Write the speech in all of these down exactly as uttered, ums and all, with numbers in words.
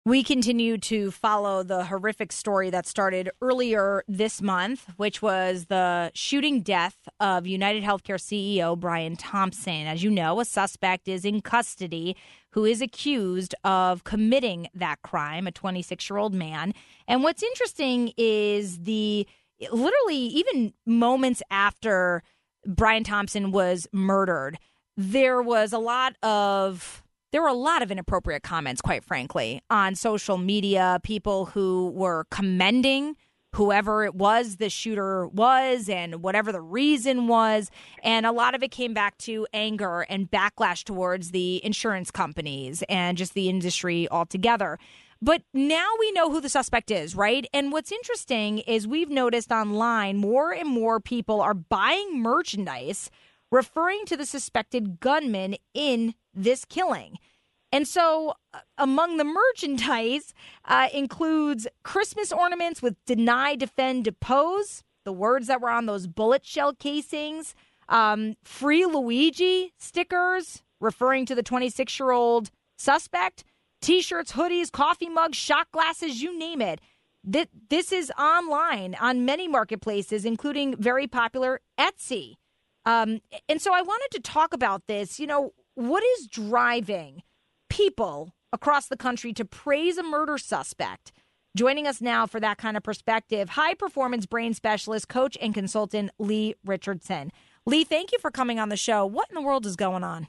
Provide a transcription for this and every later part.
We continue to follow the horrific story that started earlier this month, which was the shooting death of United Healthcare C E O Brian Thompson. As you know, a suspect is in custody who is accused of committing that crime, a twenty-six-year-old man. And what's interesting is the literally even moments after Brian Thompson was murdered, there was a lot of There were a lot of inappropriate comments, quite frankly, on social media, people who were commending whoever it was the shooter was and whatever the reason was. And a lot of it came back to anger and backlash towards the insurance companies and just the industry altogether. But now we know who the suspect is, right? And what's interesting is we've noticed online more and more people are buying merchandise referring to the suspected gunman in this killing. And so uh, among the merchandise uh, includes Christmas ornaments with deny, defend, depose, the words that were on those bullet shell casings, um, free Luigi stickers referring to the twenty-six-year-old suspect, T-shirts, hoodies, coffee mugs, shot glasses, you name it. Th- this is online on many marketplaces, including very popular Etsy. Um, and so I wanted to talk about this. You know, what is driving people across the country to praise a murder suspect? Joining us now for that kind of perspective, high-performance brain specialist, coach, and consultant Lee Richardson. Lee, thank you for coming on the show. What in the world is going on?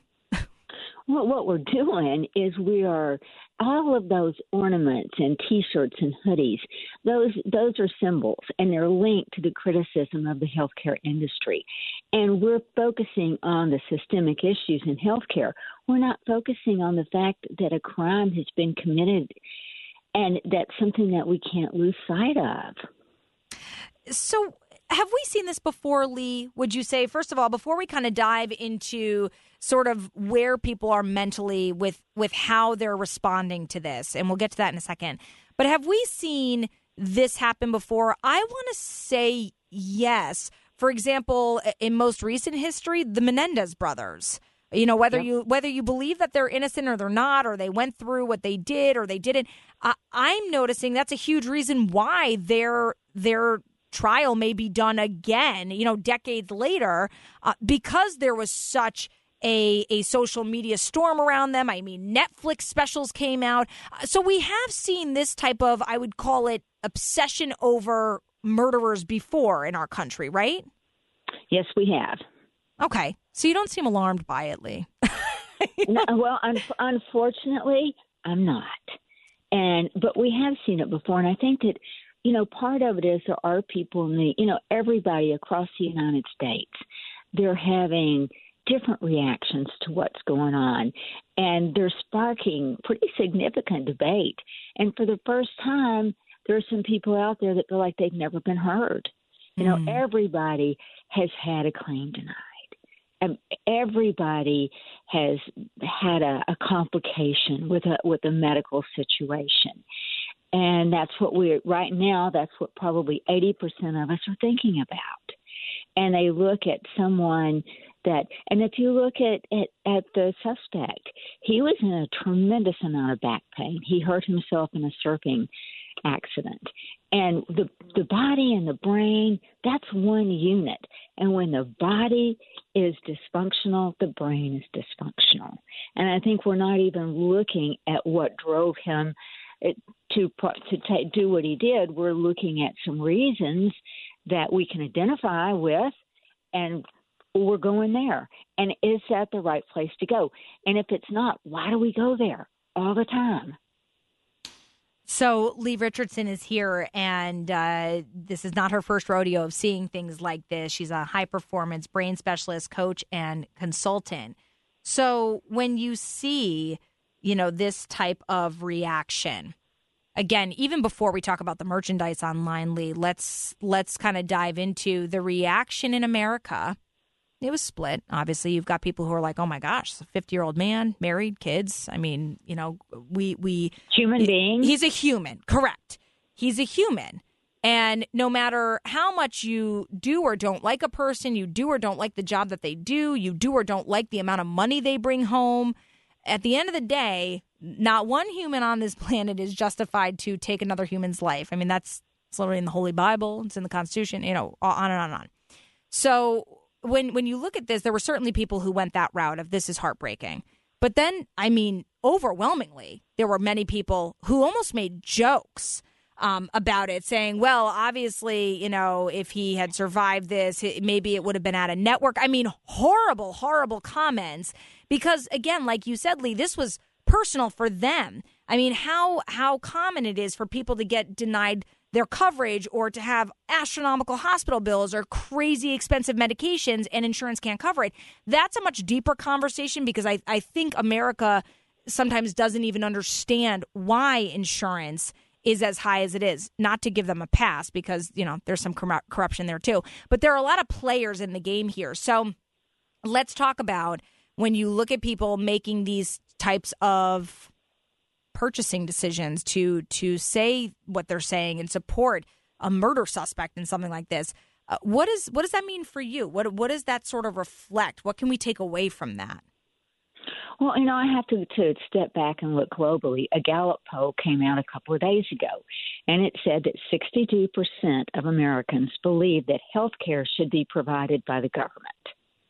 Well, what we're doing is we are all of those ornaments and T-shirts and hoodies. Those those are symbols, and they're linked to the criticism of the healthcare industry. And we're focusing on the systemic issues in healthcare. We're not focusing on the fact that a crime has been committed, and that's something that we can't lose sight of. So, have we seen this before, Lee? Would you say, first of all, before we kind of dive into sort of where people are mentally with, with how they're responding to this, and we'll get to that in a second, but have we seen this happen before? I want to say yes. For example, in most recent history, the Menendez brothers. You know, whether yep. you whether you believe that they're innocent or they're not, or they went through what they did or they didn't, uh, I'm noticing that's a huge reason why their their trial may be done again, you know, decades later, uh, because there was such a, a social media storm around them. I mean, Netflix specials came out. Uh, so we have seen this type of, I would call it, obsession over murderers before in our country, right? Yes, we have. Okay. So you don't seem alarmed by it, Lee. no, well, un- unfortunately, I'm not. And but we have seen it before, and I think that, you know, part of it is there are people in the, you know, everybody across the United States, they're having different reactions to what's going on, and they're sparking pretty significant debate. And for the first time, there are some people out there that feel like they've never been heard. You know, mm. everybody has had a claim denied. And everybody has had a, a complication with a with a medical situation. And that's what we're right now, that's what probably eighty percent of us are thinking about. And they look at someone that, and if you look at, at, at the suspect, he was in a tremendous amount of back pain. He hurt himself in a surfing accident. And the the body and the brain, that's one unit. And when the body is dysfunctional, the brain is dysfunctional. And I think we're not even looking at what drove him to to ta- do what he did. We're looking at some reasons that we can identify with, and we're going there. And is that the right place to go? And if it's not, why do we go there all the time? So Lee Richardson is here, and uh, this is not her first rodeo of seeing things like this. She's a high-performance brain specialist, coach, and consultant. So when you see, you know, this type of reaction, again, even before we talk about the merchandise online, Lee, let's let's kind of dive into the reaction in America. It was split. Obviously, you've got people who are like, "Oh my gosh, a fifty-year-old man, married, kids." I mean, you know, we we human being. He's a human, correct? He's a human, and no matter how much you do or don't like a person, you do or don't like the job that they do, you do or don't like the amount of money they bring home. At the end of the day, not one human on this planet is justified to take another human's life. I mean, that's it's literally in the Holy Bible. It's in the Constitution, you know, on and on and on. So when when you look at this, there were certainly people who went that route of this is heartbreaking. But then, I mean, overwhelmingly, there were many people who almost made jokes um, about it, saying, well, obviously, you know, if he had survived this, it, maybe it would have been at a network. I mean, horrible, horrible comments. Because, again, like you said, Lee, this was personal for them. I mean, how how common it is for people to get denied their coverage or to have astronomical hospital bills or crazy expensive medications and insurance can't cover it. That's a much deeper conversation because I, I think America sometimes doesn't even understand why insurance is as high as it is. Not to give them a pass because, you know, there's some corru- corruption there too. But there are a lot of players in the game here. So let's talk about when you look at people making these types of purchasing decisions to to say what they're saying and support a murder suspect in something like this. Uh, what is what does that mean for you? What what does that sort of reflect? What can we take away from that? Well, you know, I have to, to step back and look globally. A Gallup poll came out a couple of days ago, and it said that sixty-two percent of Americans believe that health care should be provided by the government.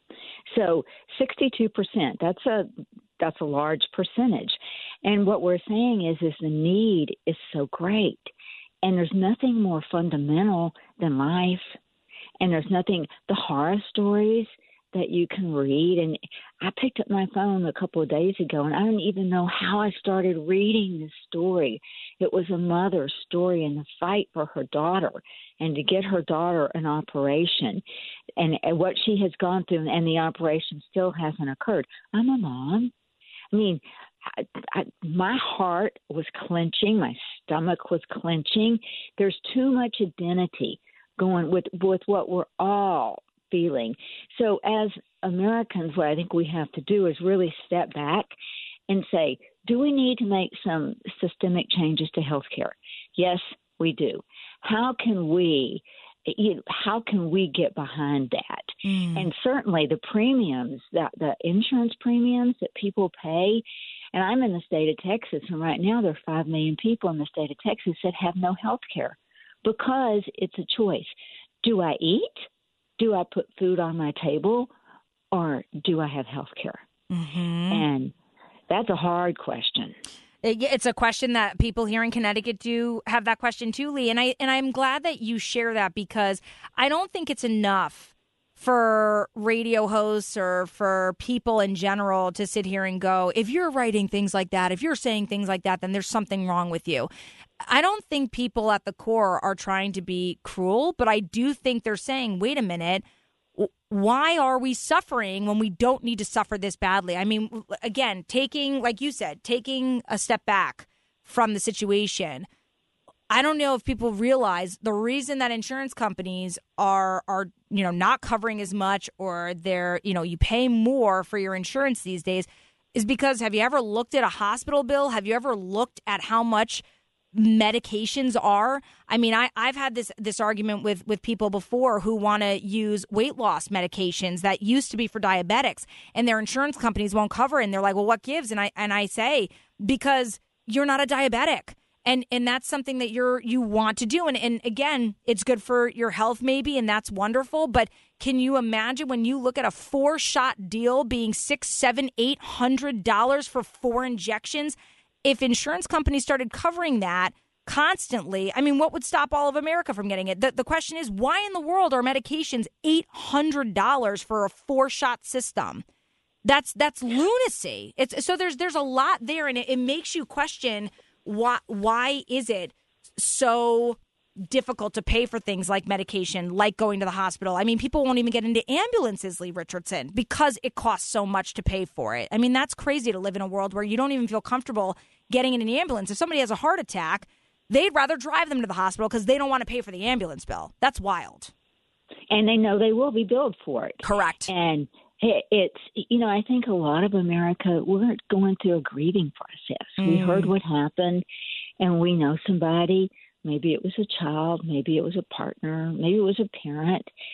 So sixty-two percent, that's a that's a large percentage. And what we're saying is, is the need is so great. And there's nothing more fundamental than life. And there's nothing, the horror stories that you can read. And I picked up my phone a couple of days ago, and I don't even know how I started reading this story. It was a mother's story in the fight for her daughter and to get her daughter an operation and, and what she has gone through, and the operation still hasn't occurred. I'm a mom. I mean, I, I, my heart was clenching. My stomach was clenching. There's too much identity going with, with what we're all feeling. So as Americans, what I think we have to do is really step back and say, do we need to make some systemic changes to healthcare? Yes, we do. How can we You know, how can we get behind that? Mm. And certainly the premiums, that the insurance premiums that people pay, and I'm in the state of Texas, and right now there are five million people in the state of Texas that have no health care because it's a choice. Do I eat? Do I put food on my table? Or do I have health care? Mm-hmm. And that's a hard question. It's a question that people here in Connecticut do have that question too, Lee. And I and I'm glad that you share that because I don't think it's enough for radio hosts or for people in general to sit here and go, if you're writing things like that, if you're saying things like that, then there's something wrong with you. I don't think people at the core are trying to be cruel, but I do think they're saying, wait a minute, why are we suffering when we don't need to suffer this badly? I mean, again, taking, like you said, taking a step back from the situation. I don't know if people realize the reason that insurance companies are, are, you know, not covering as much or they're, you know, you pay more for your insurance these days is because have you ever looked at a hospital bill? Have you ever looked at how much medications are? I mean, I, I've had this this argument with, with people before who want to use weight loss medications that used to be for diabetics and their insurance companies won't cover it. And they're like, well, what gives? And I and I say, because you're not a diabetic. And and that's something that you're you want to do. And, and again, it's good for your health maybe, and that's wonderful. But can you imagine when you look at a four-shot deal being six, seven, eight hundred dollars for four injections? If insurance companies started covering that constantly, I mean, what would stop all of America from getting it? The, the question is, why in the world are medications eight hundred dollars for a four-shot system? That's that's lunacy. It's so there's there's a lot there, and it, it makes you question why why is it so difficult to pay for things like medication, like going to the hospital. I mean, people won't even get into ambulances, Lee Richardson, because it costs so much to pay for it. I mean, that's crazy to live in a world where you don't even feel comfortable getting in an ambulance. If somebody has a heart attack, they'd rather drive them to the hospital because they don't want to pay for the ambulance bill. That's wild. And they know they will be billed for it. Correct. And it's, you know, I think a lot of America, we're going through a grieving process. Mm. We heard what happened, and we know somebody. Maybe it was a child, maybe it was a partner, maybe it was a parent,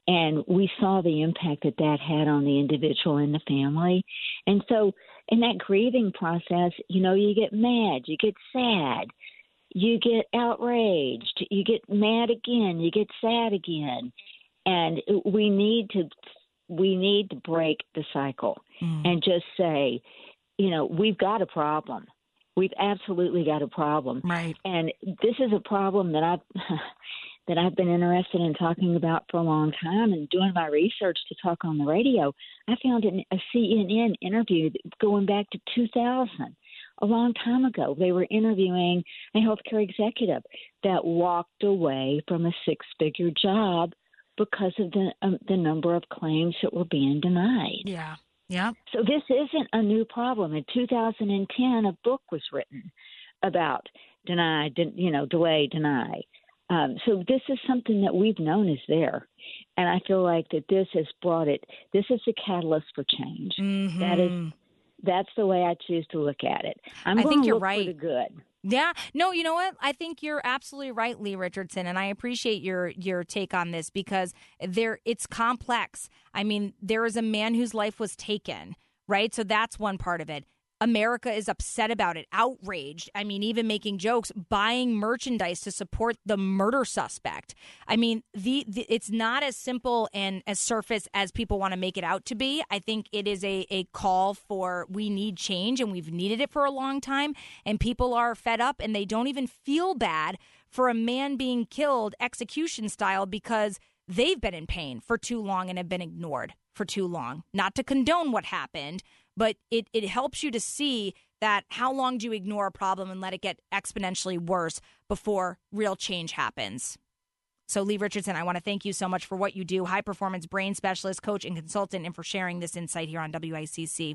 And we saw the impact that that had on the individual and the family. And so in that grieving process, you know, you get mad, you get sad, you get outraged, you get mad again, you get sad again. And we need to we need to break the cycle mm. and just say, you know, we've got a problem. We've absolutely got a problem. Right. And this is a problem that I've that I've been interested in talking about for a long time and doing my research to talk on the radio. I found in a C N N interview going back to two thousand, a long time ago. They were interviewing a healthcare executive that walked away from a six-figure job because of the um, the number of claims that were being denied. Yeah, yeah. So this isn't a new problem. In two thousand ten, a book was written about deny, de- you know, delay, deny. Um, so this is something that we've known is there, and I feel like that this has brought it. This is a catalyst for change. Mm-hmm. That is, that's the way I choose to look at it. I'm I going think to you're look right. for the good. Yeah. No, you know what? I think you're absolutely right, Lee Richardson, and I appreciate your your take on this because there it's complex. I mean, there is a man whose life was taken, right? So that's one part of it. America is upset about it, outraged. I mean, even making jokes, buying merchandise to support the murder suspect. I mean, the, the it's not as simple and as surface as people want to make it out to be. I think it is a, a call for we need change, and we've needed it for a long time. And people are fed up, and they don't even feel bad for a man being killed execution style because they've been in pain for too long and have been ignored for too long. Not to condone what happened, but it, it helps you to see that how long do you ignore a problem and let it get exponentially worse before real change happens? So, Lee Richardson, I want to thank you so much for what you do, high-performance brain specialist, coach, and consultant, and for sharing this insight here on W I C C.